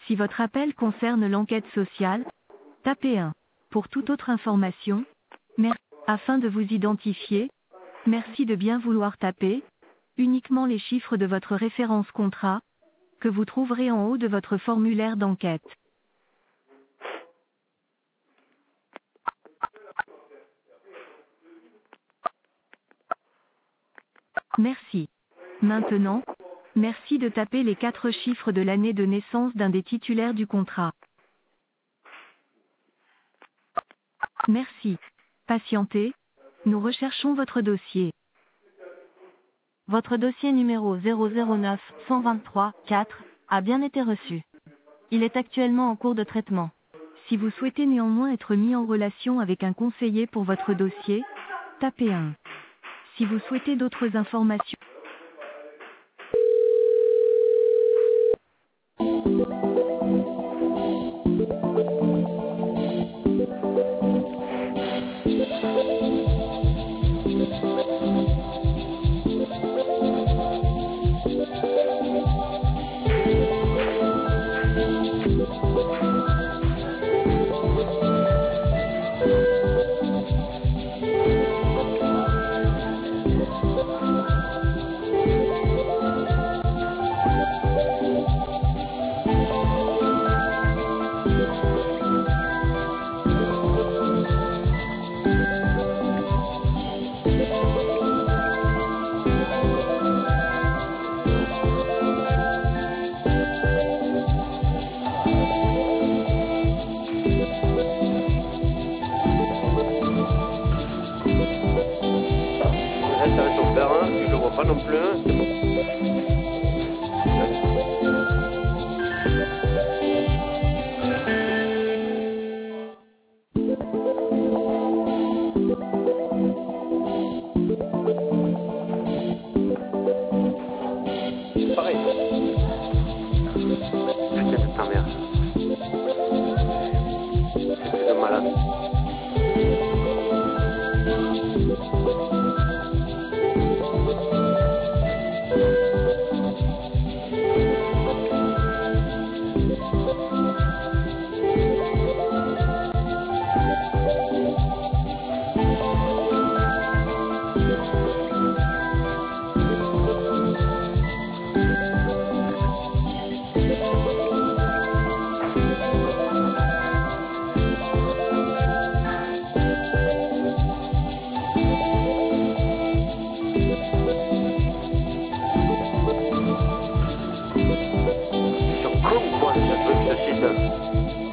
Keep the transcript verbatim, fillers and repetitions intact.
Si votre appel concerne l'enquête sociale, tapez un. Pour toute autre information, merci. Afin de vous identifier, merci de bien vouloir taper uniquement les chiffres de votre référence contrat, que vous trouverez en haut de votre formulaire d'enquête. Merci. Maintenant, merci de taper les quatre chiffres de l'année de naissance d'un des titulaires du contrat. Merci. Patientez, nous recherchons votre dossier. Votre dossier numéro zéro zéro neuf cent vingt-trois quatre a bien été reçu. Il est actuellement en cours de traitement. Si vous souhaitez néanmoins être mis en relation avec un conseiller pour votre dossier, tapez un. Si vous souhaitez d'autres informations, Ça va être faire un, je le vois pas non plus. C'est bon. C'est pareil. Putain de ta mère. C'est de malade. Ils sont cons quoi, ce truc, ce site.